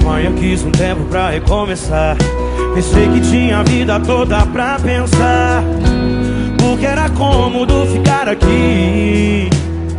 Mãe, eu quis um tempo pra recomeçar. Pensei que tinha a vida toda pra pensar, porque era cômodo ficar aqui.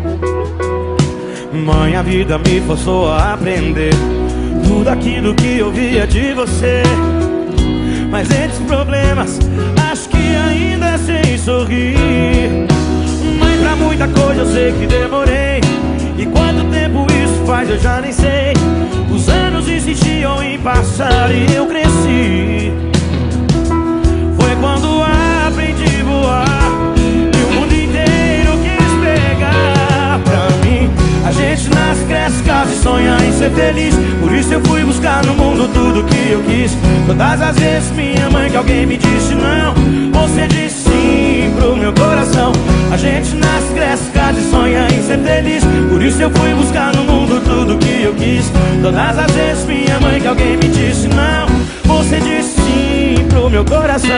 Mãe, a vida me forçou a aprender tudo aquilo que eu via de você. Mas entre os problemas, acho que ainda sei sorrir. Mãe, pra muita coisa eu sei que demorei. E quanto tempo isso faz eu já nem sei. Os anos insistiam em passar e eu cresci. Foi quando aprendi a voar e o mundo inteiro quis pegar. Pra mim, a gente nasce, cresce, casa e sonha em ser feliz. Por isso eu fui buscar no mundo tudo que eu quis. Todas as vezes minha mãe que alguém me disse não, você disse sim pro meu coração. A gente nasce, cresce, casa e sonha em ser feliz. Por isso eu fui buscar no mundo tudo que eu quis. Todas as vezes minha mãe que alguém me disse não, você disse sim pro meu coração.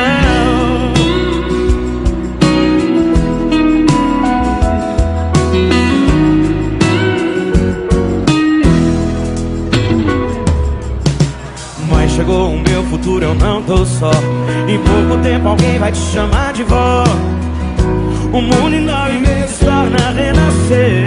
Chegou o meu futuro, eu não tô só. Em pouco tempo alguém vai te chamar de vó. O mundo em 9 meses torna a renascer.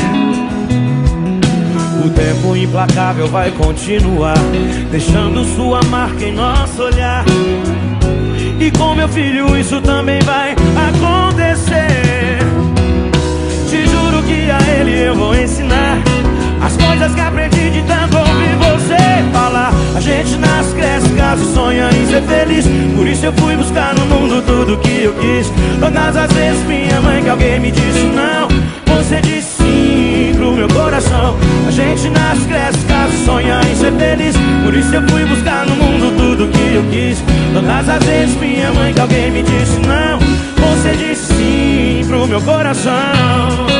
O tempo implacável vai continuar, deixando sua marca em nosso olhar. E com meu filho isso também vai acontecer. Te juro que a ele eu vou ensinar as coisas que aprendi de tanto ouvir você falar. A gente nasce, cresce, casa e sonha em ser feliz. Por isso eu fui buscar no mundo tudo que eu quis. Todas as vezes minha mãe que alguém me disse não, você disse sim pro meu coração. A gente nasce, cresce, casa e sonha em ser feliz. Por isso eu fui buscar no mundo tudo que eu quis. Todas as vezes minha mãe que alguém me disse não, você disse sim pro meu coração.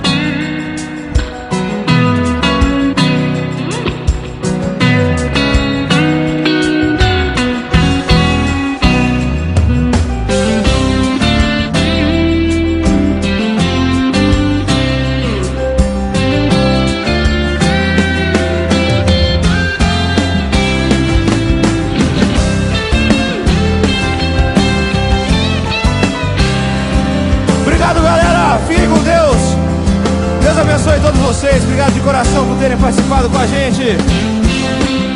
Obrigado, galera, fiquem com Deus. Deus abençoe todos vocês. Obrigado de coração por terem participado com a gente.